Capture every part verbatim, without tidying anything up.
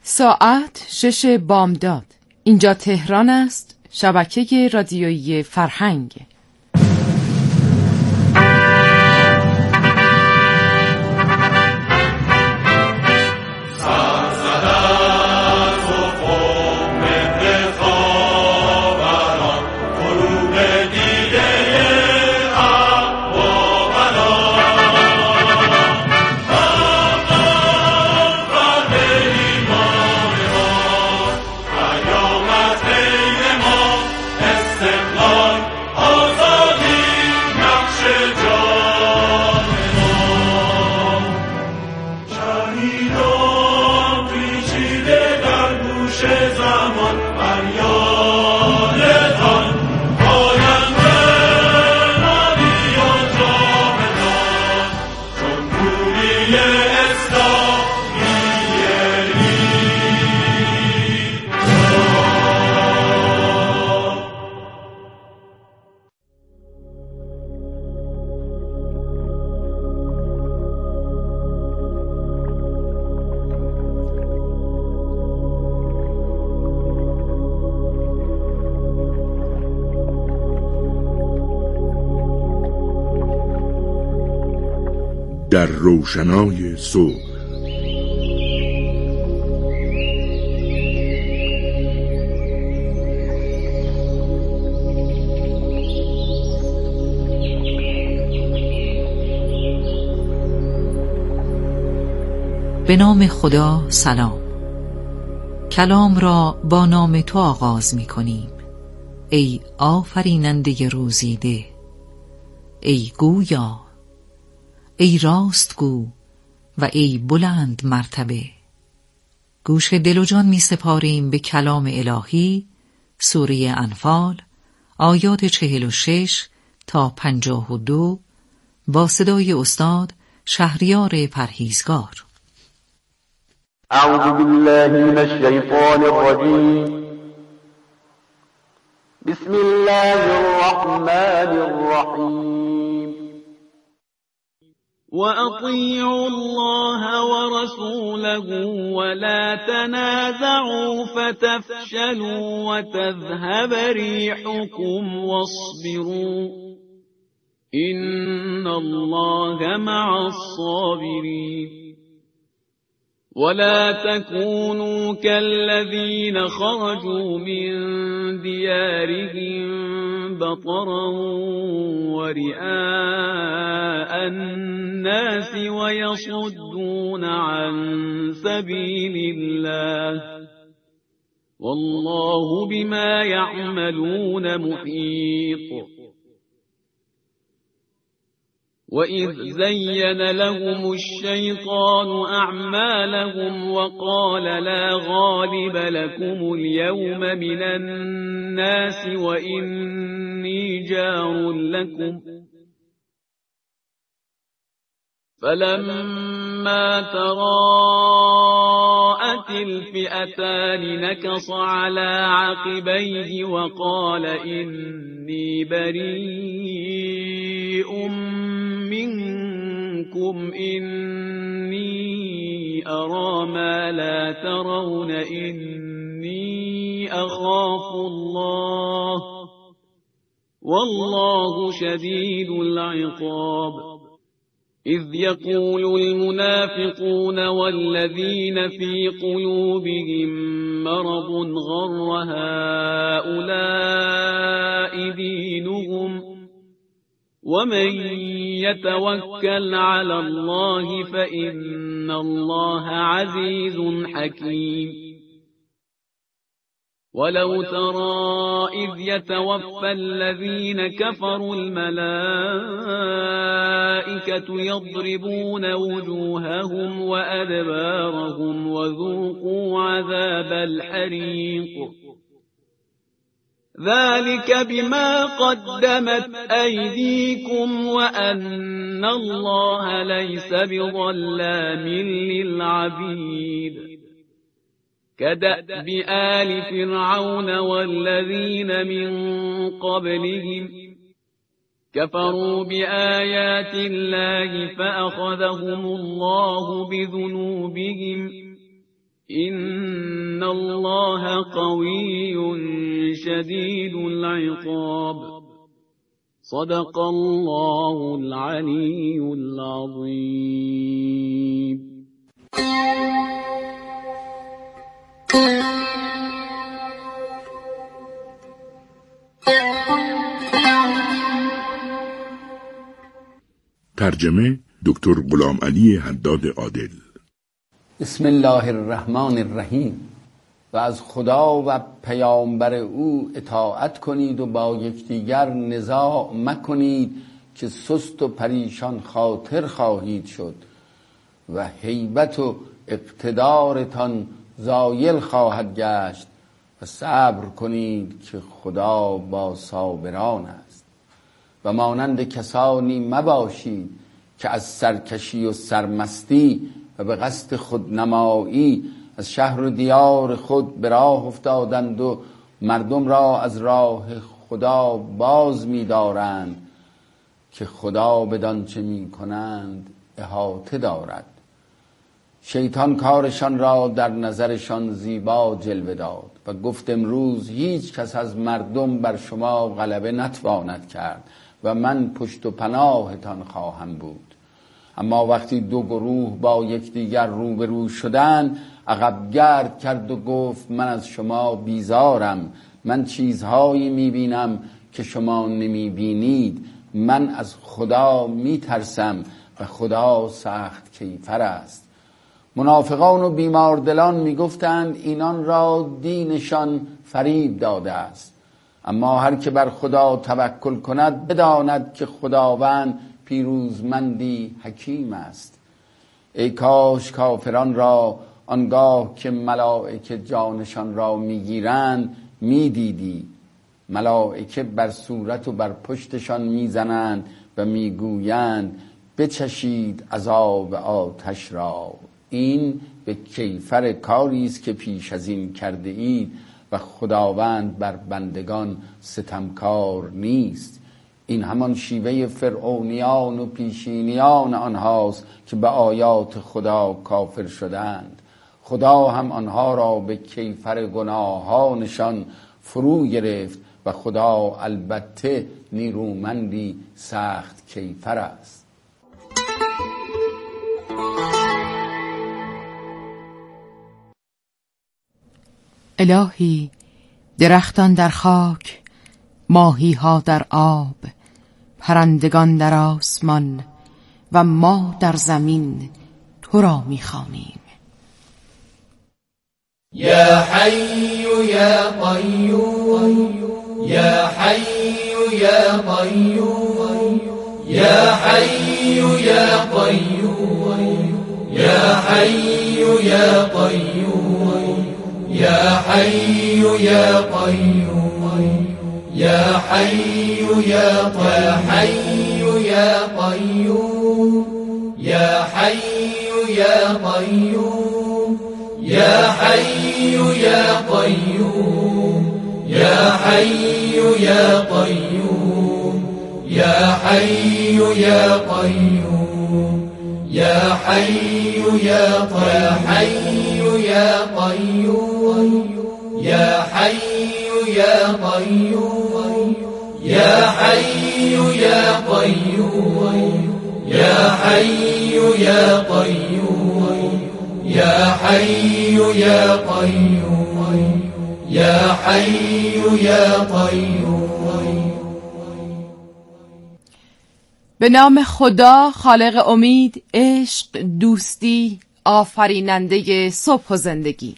ساعت شش بامداد. اینجا تهران است، شبکه رادیویی فرهنگ. در روشنای صبح. به نام خدا. سلام. کلام را با نام تو آغاز می کنیم، ای آفریننده روزیده، ای گویا، ای راستگو و ای بلند مرتبه. گوش دل و جان می سپاریم به کلام الهی. سوره انفال آیات چهل و شش تا پنجاه و دو با صدای استاد شهریار پرهیزگار. اعوذ بالله من الشیطان الرجیم. بسم الله الرحمن الرحیم. وَأَطِيعُوا اللَّهَ وَرَسُولَهُ وَلَا تَنَازَعُوا فَتَفْشَلُوا وَتَذْهَبَ رِيحُكُمْ وَاصْبِرُوا إِنَّ اللَّهَ مَعَ الصَّابِرِينَ. ولا تكونوا كالذين خرجوا من ديارهم بطرا ورئاء الناس ويصدون عن سبيل الله والله بما يعملون محيط. وَإِذْ زَيَّنَ لَهُمُ الشَّيْطَانُ أَعْمَالَهُمْ وَقَالَ لَا غَالِبَ لَكُمُ الْيَوْمَ مِنَ النَّاسِ وَإِنِّي جَارٌ لَكُمْ فَلَمَّا تَرَاءَتِ الْفِئَتَانِ نَكَصَ عَلَى عَقِبَيْهِ وَقَالَ إِنِّي بَرِيءٌ منكم إني أرى ما لا ترون إني أخاف الله والله شديد العقاب. إذ يقول المنافقون والذين في قلوبهم مرض غر هؤلاء دينهم ومن يتوكل على الله فإن الله عزيز حكيم. ولو ترى إذ يتوفى الذين كفروا الملائكة يضربون وجوههم وأدبارهم وذوقوا عذاب الحريق ذلك بما قدمت أيديكم وأن الله ليس بظلام للعبيد. كدأب آل فرعون والذين من قبلهم كفروا بآيات الله فأخذهم الله بذنوبهم إن ان الله قوی شدید العقاب. صدق الله العلی العظیم. ترجمه دکتر غلام علی حداد عادل. بسم الله الرحمن الرحیم. و از خدا و پیامبر او اطاعت کنید و با یکدیگر نزاع مکنید که سست و پریشان خاطر خواهید شد و هیبت و اقتدارتان زایل خواهد گشت و صبر کنید که خدا با صابران است. و مانند کسانی مباشید که از سرکشی و سرمستی و به قصد خودنمایی از شهر و دیار خود به راه افتادند و مردم را از راه خدا باز می دارند که خدا بدان چه می کنند احاطه دارد. شیطان کارشان را در نظرشان زیبا جلوه داد و گفت امروز هیچ کس از مردم بر شما غلبه نتواند کرد و من پشت و پناهتان خواهم بود. اما وقتی دو گروه با یکدیگر روبرو شدند، عقب گرد کرد و گفت من از شما بیزارم، من چیزهایی میبینم که شما نمیبینید، من از خدا میترسم و خدا سخت کیفر است. منافقان و بیماردلان میگفتند اینان را دینشان فریب داده است، اما هر که بر خدا توکل کند بداند که خداوند پیروزمندی حکیم است. ای کاش کافران را آنگاه که ملائکه جانشان را میگیرند میدیدی. ملائکه بر صورت و بر پشتشان میزنند و میگویند بچشید عذاب آتش را. این به کیفر کاری است که پیش از این کرده اید و خداوند بر بندگان ستمکار نیست. این همان شیوه فرعونیان و پیشینیان آنهاست که به آیات خدا کافر شدند. خدا هم آنها را به کیفر گناهانشان فرو گرفت و خدا البته نیرومندی سخت کیفر است. الهی، درختان در خاک، ماهی ها در آب، پرندگان در آسمان و ما در زمین تو را می‌خوانیم. یا حی یا قیوم یا حی یا قیوم یا حی یا قیوم یا حی یا قیوم یا حی یا قیوم یا حی یا قیوم یا حی یا قیوم یا حی یا قیوم یا حی یا قیوم یا حی یا قیوم یا حی یا قیوم یا حی یا قیوم یا حی یا قیوم یا حی یا قیوم یا حی یا قیوم یا حی یا قیوم. به نام خدا خالق امید، عشق، دوستی، آفریننده صبح و زندگی.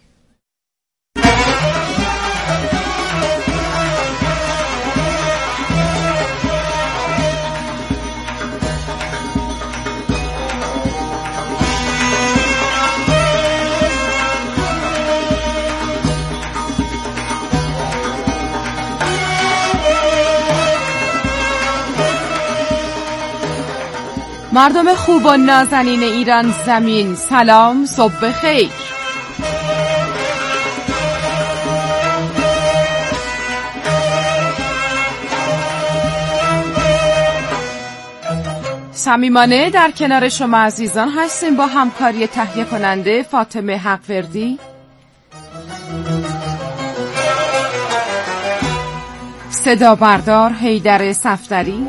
مردم خوب و نازنین ایران زمین، سلام، صبح خیر. صمیمانه در کنار شما عزیزان هستیم با همکاری تهیه کننده فاطمه حقوردی صدا بردار حیدر صفدری،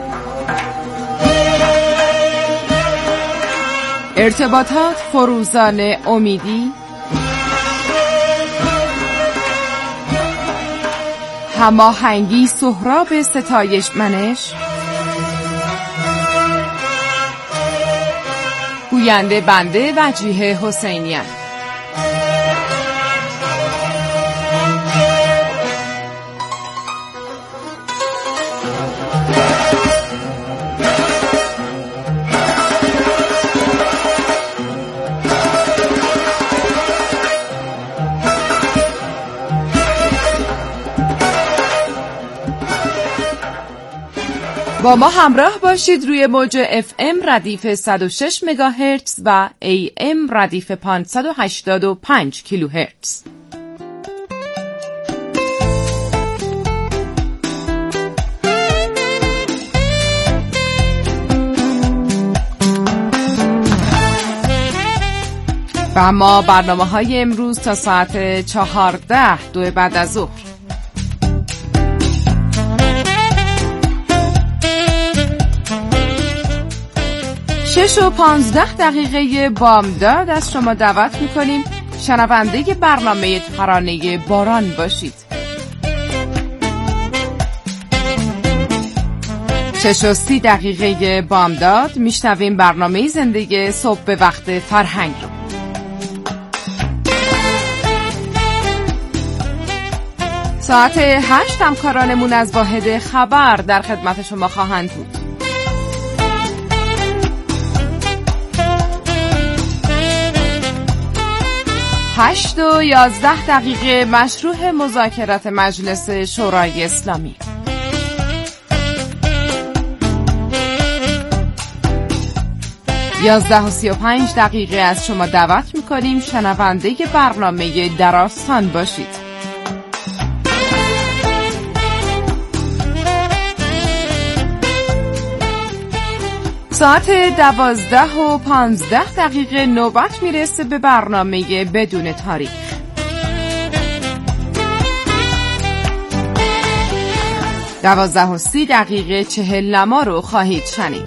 ارتباطات فروزان امیدی، هماهنگی سهراب ستایش منش، گوینده بنده وجیه حسینیان. با ما همراه باشید روی موج اف ام ردیف صد و شش مگاهرتز و ای ام ردیف پانصد و هشتاد و پنج کیلوهرتز. و اما برنامه های امروز تا ساعت چهارده دو بعد از ظهر. شش و پانزده دقیقه بامداد از شما دعوت میکنیم شنونده برنامه ترانه باران باشید. شش و سی دقیقه بامداد میشنویم برنامه زندگی صبح به وقت فرهنگ رو. ساعت هشت همکارانمون از واحد خبر در خدمت شما خواهند بود. هشت و یازده دقیقه مشروع مذاکرات مجلس شورای اسلامی. یازده و سی و پنج دقیقه از شما دعوت میکنیم شنونده برنامه در آستان باشید. ساعت دوازده و پانزده دقیقه نوبت میرسه به برنامه بدون تاریخ. دوازده و سی دقیقه چهل نما رو خواهید شنید.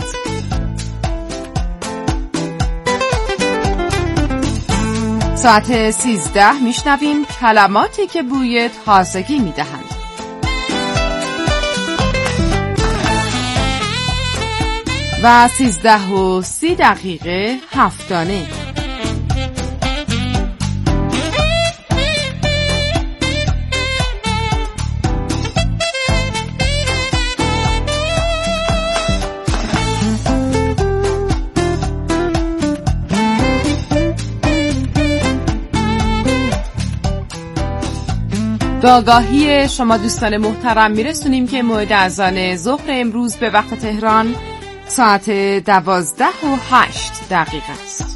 ساعت سیزده میشنویم کلماتی که بوی تازگی میدهند. و سیزده و سی دقیقه هفتانه. به آگاهی شما دوستان محترم میرسونیم که موعد اذان ظهر امروز به وقت تهران ساعت دوازده و هشت دقیقه است.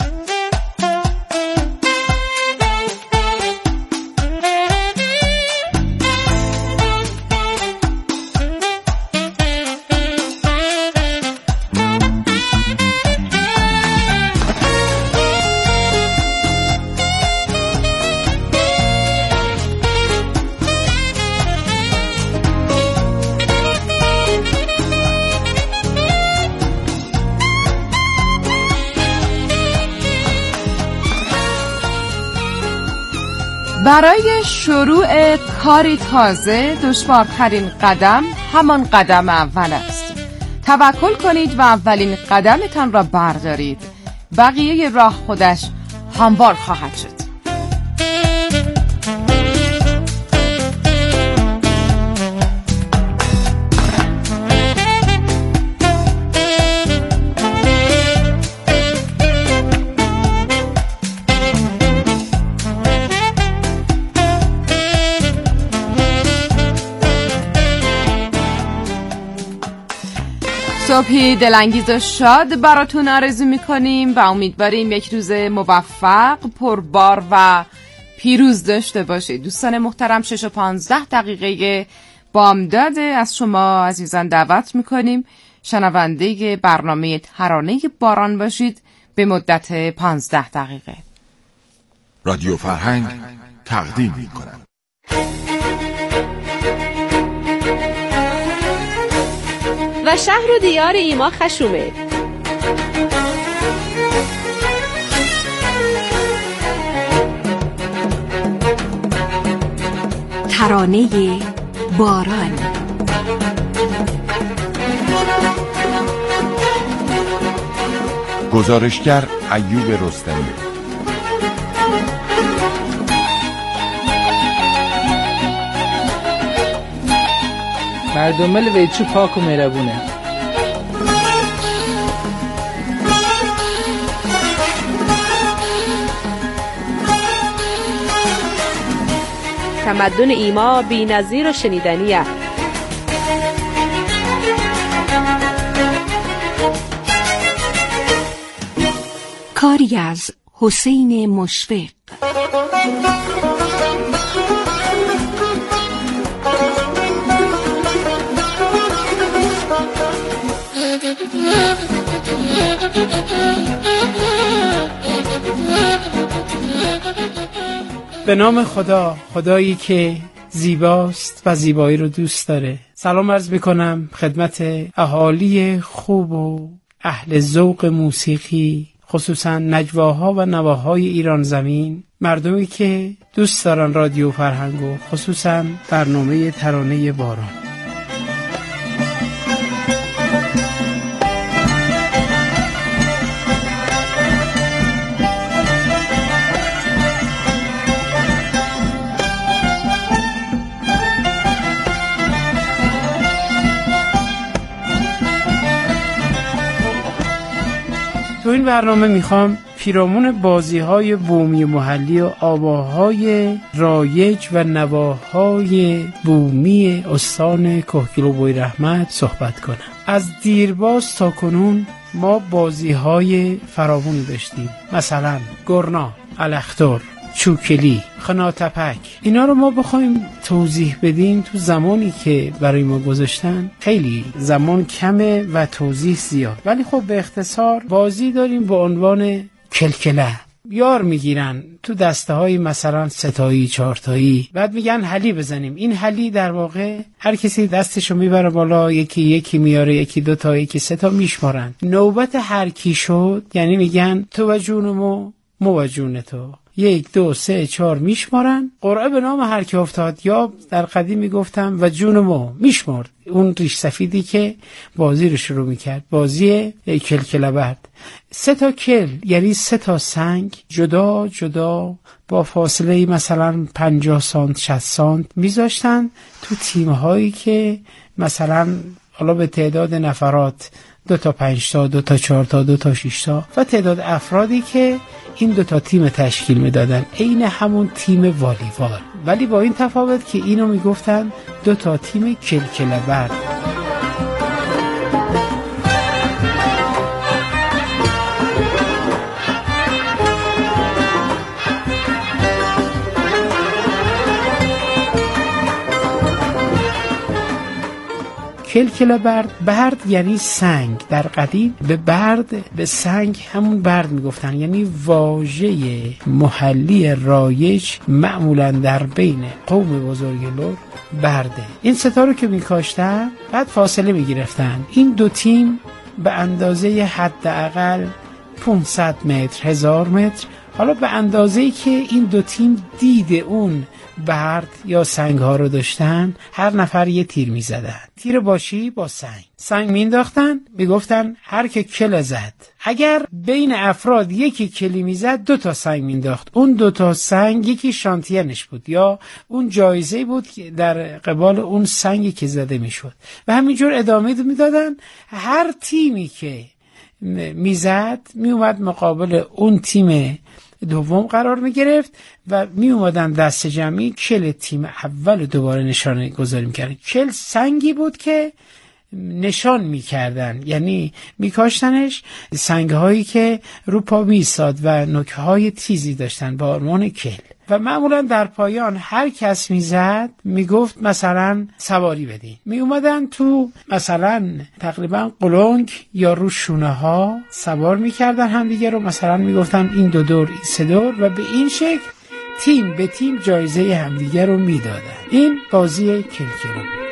برای شروع کاری تازه دشوارترین قدم همان قدم اول است. توکل کنید و اولین قدمتان را بردارید. بقیه راه خودش هموار خواهد شد. صبحی دلانگیز و شاد براتون آرزو میکنیم و امیدواریم یک روز موفق، پربار و پیروز داشته باشید. دوستان محترم، شش و پانزده دقیقه بامداد از شما عزیزان دعوت میکنیم شنونده برنامه ترانه باران باشید به مدت پانزده دقیقه. رادیو فرهنگ تقدیم می کند. و شهر و دیار ایما خشومه. ترانه باران. گزارشگر ایوب رستمی. مردم ویچو پاک و مهربونه. تمدن ایما بی نظیر و شنیدنیه. کاری از حسین مشفق. به نام خدا، خدایی که زیباست و زیبایی رو دوست داره. سلام عرض میکنم خدمت اهالی خوب و اهل ذوق موسیقی، خصوصا نجواها و نواهای ایران زمین، مردمی که دوست دارن رادیو فرهنگ و خصوصا برنامه ترانه باران. تو این برنامه میخوام پیرامون بازی‌های بومی محلی و آواهای رایج و نواهای بومی استان کهگیلو بویراحمد صحبت کنم. از دیرباز تا کنون ما بازی‌های فراوانی داشتیم، مثلا گرنا، الختر، چوکلی، خناتپک. اینا رو ما بخوایم توضیح بدیم تو زمانی که برای ما گذاشتن خیلی زمان کمه و توضیح زیاد، ولی خب به اختصار بازی داریم با عنوان کلکله. یار میگیرن تو دسته های مثلا ستایی چهارتایی، بعد میگن حلی بزنیم. این حلی در واقع هر کسی دستشو میبره بالا، یکی یکی میاره، یکی دوتا، یکی سه تا میشمارن. نوبت هر کی شد یعنی میگن تو و جونمو مو و جون تو، یک دو سه چهار میشمارن. قرعه به نام هر کی افتاد، یا در قدیم میگفتم و جونمو میشمرد، اون ریش سفیدی که بازی رو شروع میکرد، بازی کلکله برد. سه تا کل یعنی سه تا سنگ جدا جدا با فاصله مثلا پنجاه سانت شصت سانت میذاشتن تو تیم‌هایی که مثلا حالا به تعداد نفرات دو تا پنج تا، دو تا چهار تا، دو تا شش تا و تعداد افرادی که این دو تا تیم تشکیل میدادن، عین همون تیم والیبال، ولی با این تفاوت که اینو میگفتن دو تا تیم کلکله برد. کلکله برد، برد یعنی سنگ. در قدیم به برد، به سنگ همون برد میگفتن، یعنی واژه محلی رایج معمولا در بین قوم بزرگلور برده. این ستا رو که میکاشتن بعد فاصله میگرفتن. این دو تیم به اندازه حداقل پانصد متر، هزار متر، حالا به اندازه‌ای که این دو تیم دید اون برد یا سنگ ها رو داشتن، هر نفر یه تیر می زدن. تیر باشی با سنگ سنگ می انداختن، می گفتن هر که کل زد. اگر بین افراد یکی کلی می زد، دو تا سنگ می انداخت. اون دو تا سنگ یکی شانتیانش بود یا اون جایزه بود در قبال اون سنگی که زده می شد و همینجور ادامه می دادن. هر تیمی که می زد می اومد مقابل اون تیم دوم قرار می گرفت و می اومدن دست جمعی کل تیم اول دوباره نشانه گذاری می کردن. کل سنگی بود که نشان می کردن، یعنی می کاشتنش، سنگ هایی که رو پا می ایستاد و نوکه های تیزی داشتن با عنوان کل. و معمولا در پایان هر کس می زد می گفت مثلا سواری بدین. می اومدن تو مثلا تقریبا قلنگ یا رو شونه ها سوار می کردن هم دیگه رو، مثلا می گفتن این دو دور این سه دور، و به این شکل تیم به تیم جایزه همدیگر رو میدادن. این بازی کلکره بود.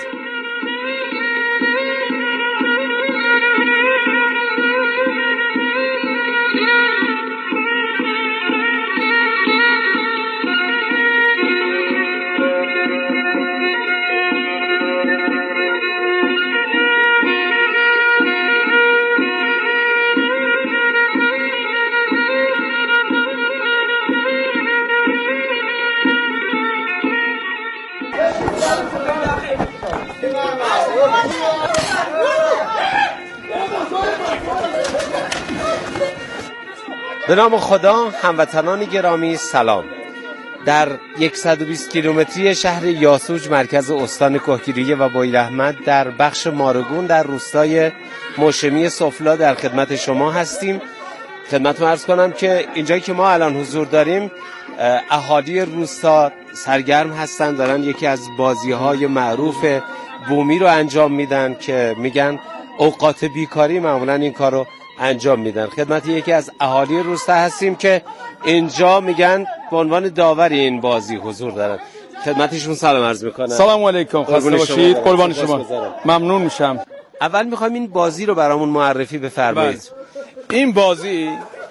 به نام خدا، هموطنان گرامی سلام. در صد و بیست کیلومتری شهر یاسوج مرکز استان کهگیلویه و بویراحمد در بخش مارگون در روستای موشمی سفلا در خدمت شما هستیم. خدمتتون عرض کنم که اینجایی که ما الان حضور داریم اهالی روستا سرگرم هستن، دارن یکی از بازی‌های معروف بومی رو انجام میدن که میگن اوقات بیکاری معمولا این کارو انجام میدن. خدمت یکی از اهالی روستا هستیم که اینجا میگن به عنوان داور این بازی حضور دارن. خدمتشون سلام عرض میکنم. سلام علیکم، خسته باشید. قربان شما. ممنون میشم. اول میخوایم این بازی رو برامون معرفی بفرمایید. این بازی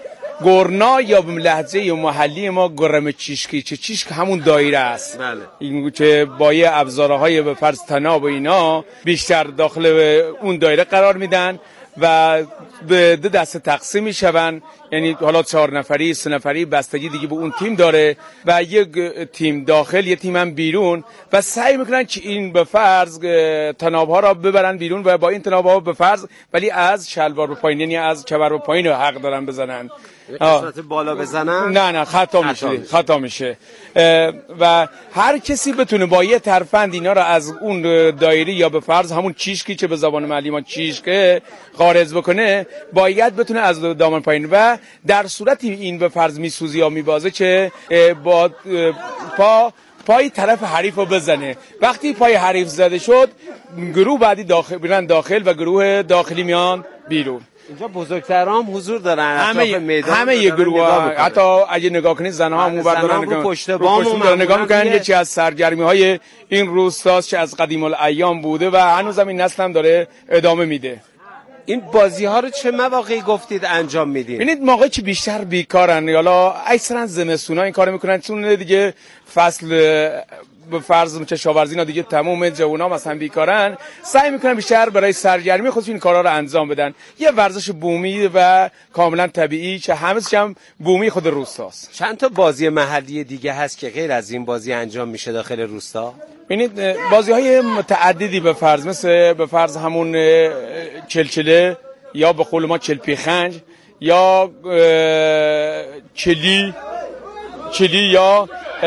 گرنا یا به لهجه محلی ما گرم چیشکی، چه چیشک همون دایره است. بله. این که با یه ابزارهای به فرض طناب و اینا بیشتر داخل اون دایره قرار میدن و به دو دسته تقسیم میشون، یعنی حالا چهار نفری، سه نفری، بستگی دیگه به اون تیم داره و یک تیم داخل، یک تیم هم بیرون و سعی میکنن که این به فرض طناب‌ها را ببرن بیرون و با این طناب‌ها به فرض ولی از شلوار به پایین، یعنی از کمر به پایین حق دارن بزنن. قسمت بالا بزنن؟ نه نه خطا میشه. خطا میشه و هر کسی بتونه با یه ترفند اینا رو از اون دایره یا به فرض همون چیشکی که به زبان محلی ما چیشکه خارج بکنه، باید بتونه از دامن پایین و در صورتی این به فرض میسوزی یا میبازه که با پا پای طرف حریف رو بزنه. وقتی پای حریف زده شد، گروه بعدی داخل بیرن داخل و گروه داخلی میان بیرون. اینجا بزرگترام حضور دارن، همه میدان همه یه گروه، حتی اگه نگاه کنید زنها هم اونور دارن نگاه پشت بام نگاه میکنن. یه چیز از سرگرمی های این روستاست که از قدیم الایام بوده و هنوزم این نسل هم داره ادامه میده. این بازی ها رو چه مواقعی گفتید انجام میدین؟ ببینید موقعی که بیشتر بیکارن، حالا اکثرا زمستونا این کارو میکنن چون دیگه فصل به فرض کشاورزی اینا دیگه تمام جوونا مثلا بیکارن، سعی میکنن بیشتر برای سرگرمی خودشون این کارا رو انجام بدن. یه ورزش بومی و کاملا طبیعی که همه‌ش هم بومی خود روستاست. چند تا بازی محلی دیگه هست که غیر از این بازی انجام میشه داخل روستا؟ ببینید بازی‌های متعددی به فرض مثل به فرض همون چلچله یا به قول ما چلپیخنج یا چلی چلی یا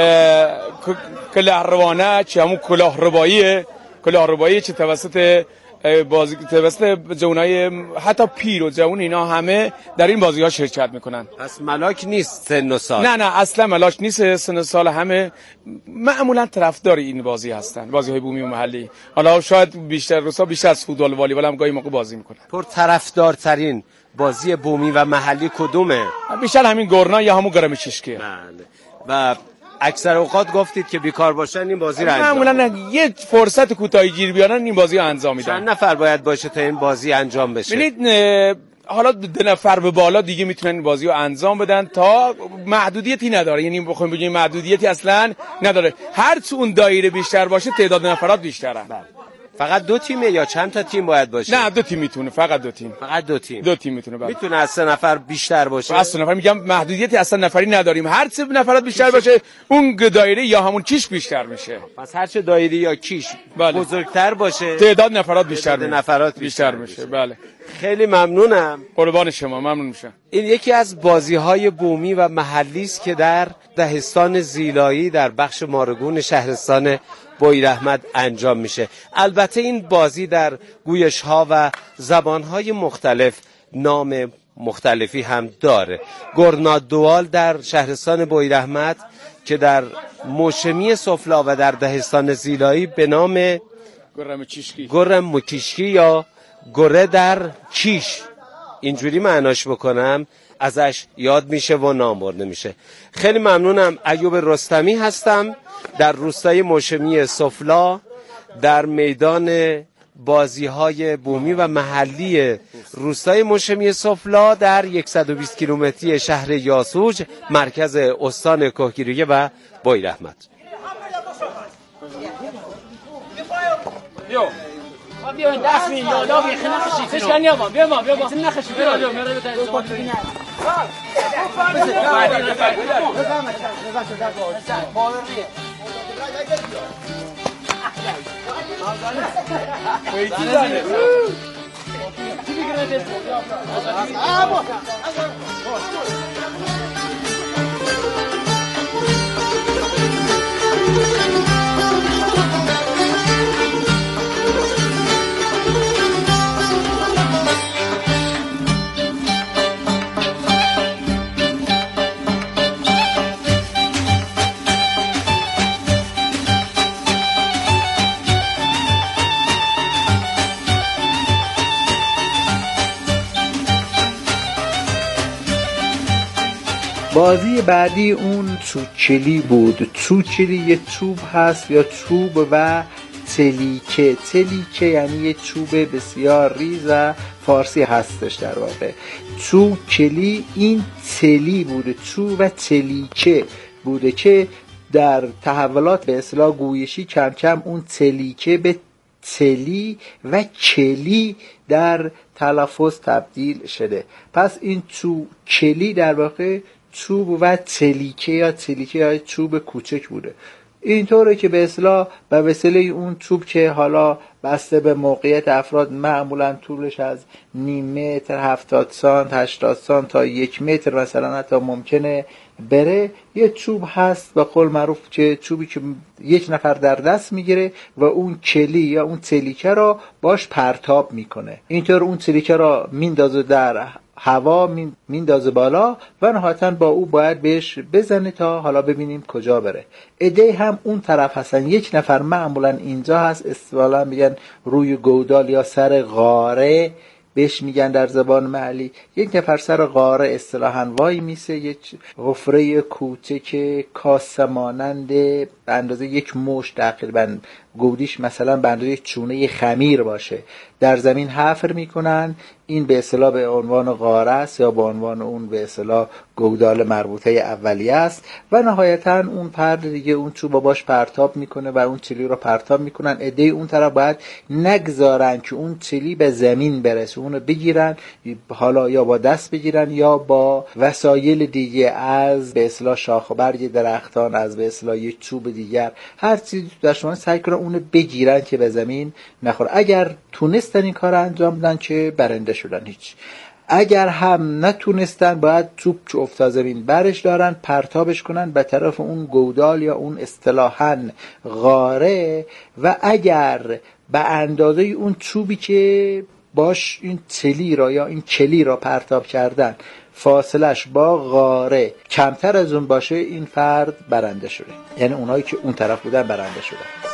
کلاهروانه چه همون کلاه رباییه کلاه ربایی چه توسط بازی توسط جوانای حتی پیر و جوان اینا همه در این بازی ها شرکت میکنن. پس ملاک نیست سن و سال؟ نه نه اصلا ملاک نیست سن و سال، همه معمولا طرفدار این بازی هستن، بازی های بومی و محلی. حالا شاید بیشتر روسا بیشتر از فوتبال و والیبال هم گاهی موقع بازی میکنن. پر طرفدارترین بازی بومی و محلی کدومه؟ بیشتر همین گرنا یا همون گرم چشکه. بله. و اکثر اوقات گفتید که بیکار باشن این بازی رو انجام میدن. معمولا یه فرصت کوتاهی گیر بیارن این بازی رو انجام میدن. چند نفر باید باشه تا این بازی انجام بشه؟ ببینید حالا دو نفر به بالا دیگه میتونن این بازی رو انجام بدن تا محدودیتی نداره، یعنی بخوام بگیم محدودیتی اصلا نداره. هر چه اون دایره بیشتر باشه تعداد نفرات بیشتره. فقط دو تیمه یا چند تا تیم باید باشه؟ نه دو تیم میتونه، فقط دو تیم. فقط دو تیم. دو تیم میتونه. میتونه از سه نفر بیشتر باشه؟ از سه نفر میگم محدودیتی اصلا نفری نداریم. هر چه نفرات بیشتر باشه اون دایره یا همون کیش بیشتر میشه. پس هر چه دایره یا کیش بله. بزرگتر باشه تعداد نفرات بیشتر تعداد نفرات بیشتر, بیشتر میشه. بله. خیلی ممنونم. قربان شما، ممنون میشم. این یکی از بازی‌های بومی و محلی است که در دهستان زیلایی در بخش مارگون شهرستان بویراحمد انجام میشه. البته این بازی در گویش‌ها و زبان‌های مختلف نام مختلفی هم داره. گرنادوال در شهرستان بویراحمد که در موشمی سفلا و در دهستان زیلایی به نام گرم چیشکی گرم مکیشکی یا گره در کیش، اینجوری معناش بکنم، ازش یاد میشه و نام برده میشه. خیلی ممنونم. ایوب رستمی هستم در روستای موشمی سفلا در میدان بازی‌های بومی و محلی روستای موشمی سفلا در صد و بیست کیلومتری شهر یاسوج مرکز استان کهگیلویه و بویراحمد. بیا دست می یا لا بی خنا خشی فش کنی آقا بیا ما بیا ما خنا خشی بیا بیا میره بده زمان ببینه بازی بعدی اون چوچلی بود. چوچلی یه چوب هست یا چوب و تلیکه. تلیکه یعنی یه چوب بسیار ریز و فارسی هستش در واقع. چوچلی این تلی بوده، چوب و تلیکه بوده که در تحولات به اصطلاح گویشی کم کم اون تلیکه به تلی و کلی در تلفظ تبدیل شده. پس این چوچلی در واقع چوب و تلیکه یا تلیکه یا چوب کوچک بوده. اینطوره که به اصطلاح به وسیله اون چوب که حالا بسته به موقعیت افراد معمولا طولش از نیم متر، هفتاد سانت، هشتاد سانت تا یک متر مثلا حتی ممکنه بره، یه چوب هست به قول معروف که چوبی که یک نفر در دست میگیره و اون کلی یا اون تلیکه را باش پرتاب میکنه. اینطور اون تلیکه را میندازه در هوا، میندازه بالا و نهایتاً با او باید بهش بزنه تا حالا ببینیم کجا بره. عده هم اون طرف هستن. یک نفر معمولا اینجا هست، اصطلاحاً میگن روی گودال یا سر غاره بهش میگن در زبان محلی. یک نفر سر غاره اصطلاحاً وای میسه، یک حفره کوچک کاسه مانند به اندازه یک مشت تقریباً گودیش مثلا به اندازه چونه خمیر باشه در زمین حفر میکنن. این به اصطلاح به عنوان غاره است یا به عنوان اون به اصطلاح گودال مربوطه اولیه است و نهایتا اون پرد دیگه اون چوب باش پرتاب میکنه و اون چلی رو پرتاب میکنن. عده اون طرف باید نگذارن که اون چلی به زمین برسه، اونو بگیرن، حالا یا با دست بگیرن یا با وسایل دیگه از به اصطلاح شاخ و برگ درختان، از به اصطلاح یک چوب دیگر، هر چیزی در شما سعی کنن اونو بگیرن که به زمین نخوره. اگر تونستن این کار انجام بدن که برنده شدن هیچ. اگر هم نتونستن باید چوب که افتاد زمین برش دارن، پرتابش کنن به طرف اون گودال یا اون اصطلاحاً غاره و اگر به اندازه اون چوبی که باش این تلی را یا این کلی را پرتاب کردن فاصلش با غاره کمتر از اون باشه، این فرد برنده شده. یعنی اونایی که اون طرف بودن برنده شدن.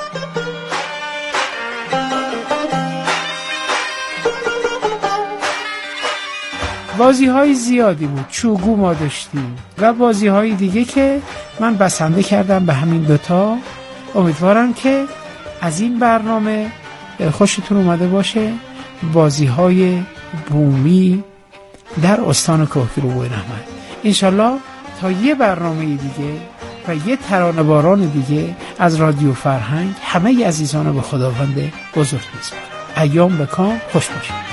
بازی های زیادی بود، چوگو ما داشتیم و بازی های دیگه که من بسنده کردم به همین دوتا. امیدوارم که از این برنامه خوشتون اومده باشه. بازی های بومی در استان کهگیلو و بویراحمد. انشالله تا یه برنامه دیگه و یه ترانه باران دیگه از رادیو فرهنگ همه عزیزان به خداوند بزرگ میسپارم. ایام بکام، خوش باشید.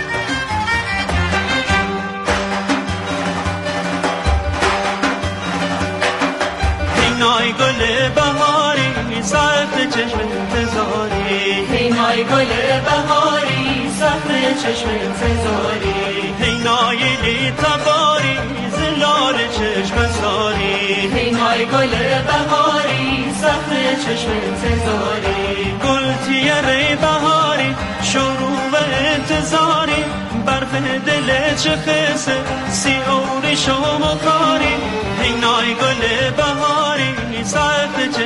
نای گل بهاری سخت چشم انتظاری، هی نای گل بهاری سخت چشم انتظاری، هی نای لی تباری زلال چشم ساری، هی نای گل بهاری سخت چشم انتظاری، گل تیره بهاری شروع انتظاری، برف دل چه خسه سی اوری شما کاری، هی نای گل بهاری سخت